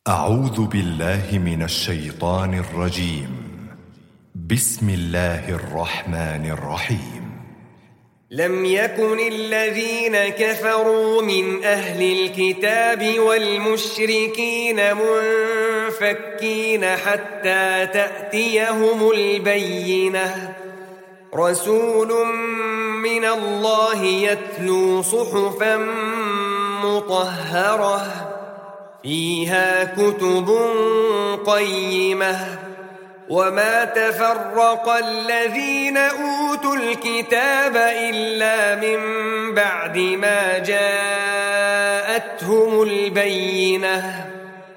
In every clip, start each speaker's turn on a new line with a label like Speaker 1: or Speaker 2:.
Speaker 1: أعوذ بالله من الشيطان الرجيم. بسم الله الرحمن الرحيم.
Speaker 2: لم يكن الذين كفروا من أهل الكتاب والمشركين منفكين حتى تأتيهم البينة. رسول من الله يتلو صحفا مطهرة فيها كتب قيمة. وما تفرق الذين أوتوا الكتاب إلا من بعد ما جاءتهم البينة.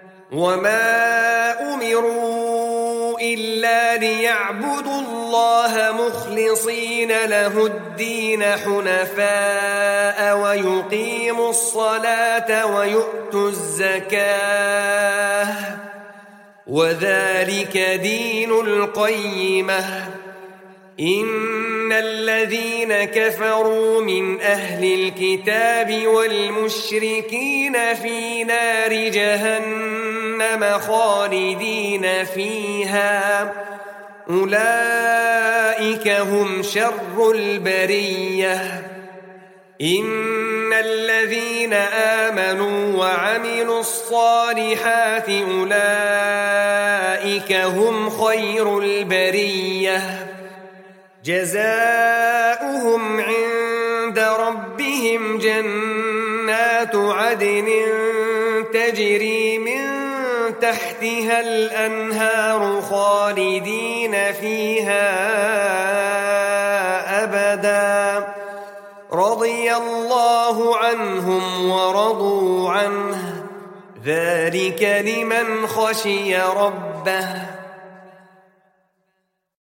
Speaker 2: وما أمروا إلا ليعبدوا الله مخلصين له الدين حنفاء ويقيموا الصلاة ويؤتوا الزكاة وذلك دين القيمة. إن الذين كفروا من أهل الكتاب والمشركين في نار جهنم خالدين فيها أولئك هم شر البرية. إن الذين آمنوا وعملوا الصالحات أولئك هم خير البرية. جزاؤهم عند ربهم جنات عدن تجري من تحتها الأنهار خالدين فيها أبدا. رضي الله عنهم ورضوا عنه ذلك لمن خشي ربه.